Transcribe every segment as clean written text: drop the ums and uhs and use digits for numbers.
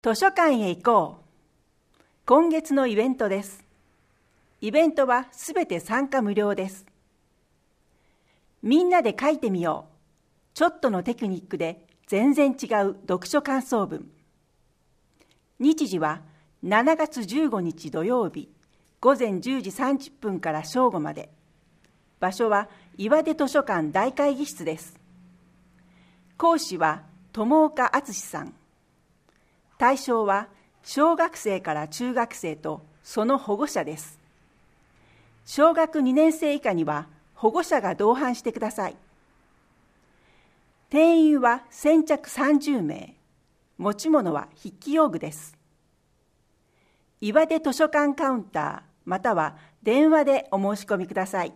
図書館へ行こう。今月のイベントです。イベントはすべて参加無料です。みんなで書いてみよう。ちょっとのテクニックで全然違う読書感想文。日時は7月15日土曜日、午前10時30分から正午まで。場所は岩出図書館大会議室です。講師は友岡敦さん。対象は小学生から中学生とその保護者です。小学2年生以下には保護者が同伴してください。定員は先着30名。持ち物は筆記用具です。岩出図書館カウンターまたは電話でお申し込みください。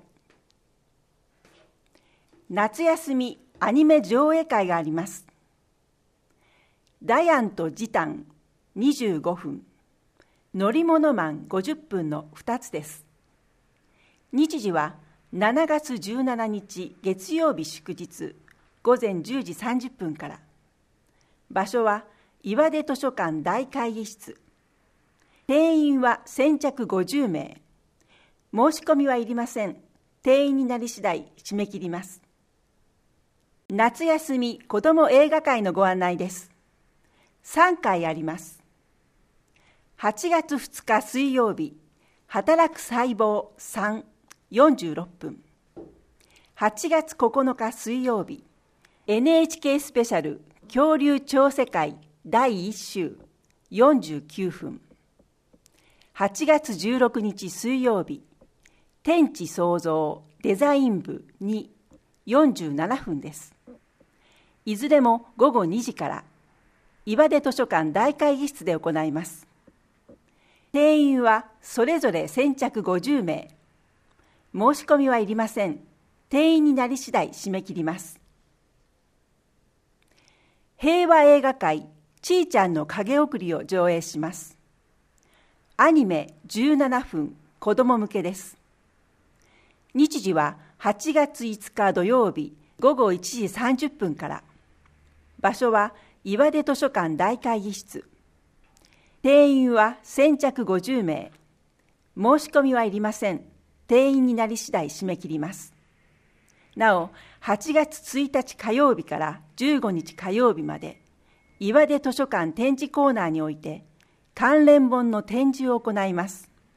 夏休みアニメ上映会があります。ダヤンとジタン25分、乗り物マン50分の2つです。日時は7月17日月曜日祝日、午前10時30分から。場所は岩出図書館大会議室。定員は先着50名。申し込みはいりません。定員になり次第締め切ります。夏休み子ども映画会のご案内です。3回あります。8月2日水曜日、働く細胞3、46分。8月9日水曜日、NHK スペシャル恐竜超世界第1週49分。8月16日水曜日、天地創造デザイン部2、47分です。いずれも午後2時から、岩出図書館大会議室で行います。定員はそれぞれ先着50名。申し込みはいりません。定員になり次第締め切ります。平和映画界ちーちゃんの影送りを上映します。アニメ17分子ども向けです。日時は8月5日土曜日午後1時30分から。場所は岩出図書館大会議室。定員は先着50名。申し込みはいりません。定員になり次第締め切ります。なお、8月1日火曜日から15日火曜日まで、岩出図書館展示コーナーにおいて、関連本の展示を行います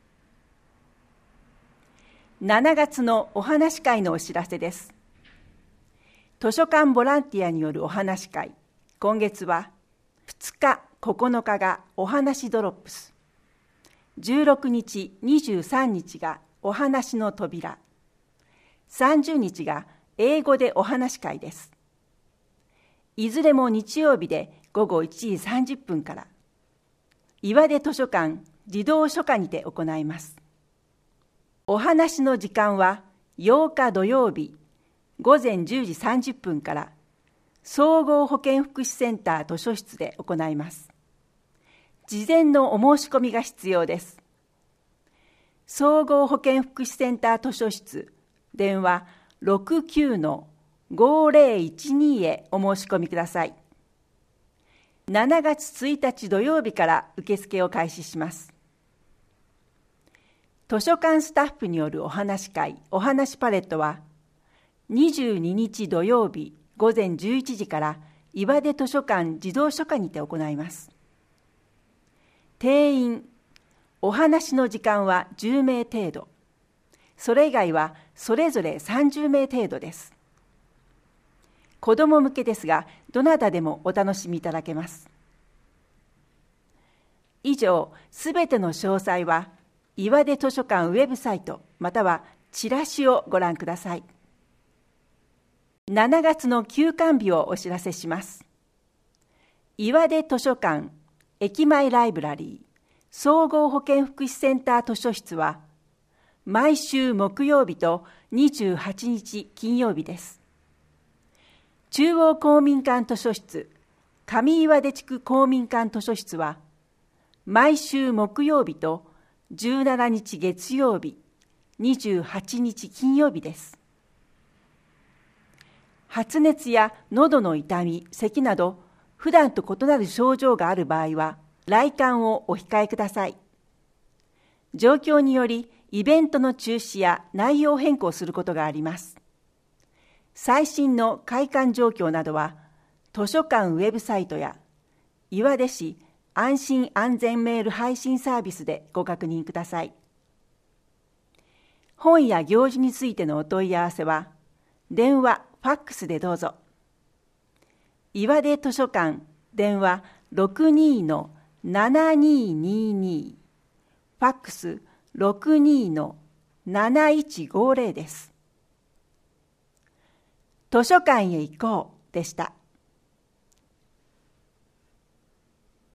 。7月のお話会のお知らせです。図書館ボランティアによるお話会。今月は2日、9日がお話ドロップス。16日、23日がお話の扉。30日が英語でお話会です。いずれも日曜日で午後1時30分から。岩出図書館児童書館にて行います。お話の時間は8日土曜日午前10時30分から総合保健福祉センター図書室で行います。事前のお申し込みが必要です。総合保健福祉センター図書室、電話 69-5012 へお申し込みください。7月1日土曜日から受付を開始します。図書館スタッフによるお話会、お話パレットは、22日土曜日午前11時から岩出図書館児童書館にて行います。定員、お話の時間は10名程度。それ以外はそれぞれ30名程度です。子ども向けですが、どなたでもお楽しみいただけます。以上、すべての詳細は、岩出図書館ウェブサイトまたはチラシをご覧ください。7月の休館日をお知らせします。岩出図書館駅前ライブラリー総合保健福祉センター図書室は毎週木曜日と28日金曜日です。中央公民館図書室上岩出地区公民館図書室は毎週木曜日と17日月曜日28日金曜日です。発熱や喉の痛み、咳など普段と異なる症状がある場合は来館をお控えください。状況によりイベントの中止や内容変更することがあります。最新の開館状況などは図書館ウェブサイトや岩出市安心安全メール配信サービスでご確認ください。本や行事についてのお問い合わせは電話、ファックスでどうぞ。岩出図書館電話 62-7222 ファックス 62-7150 です。図書館へ行こうでした。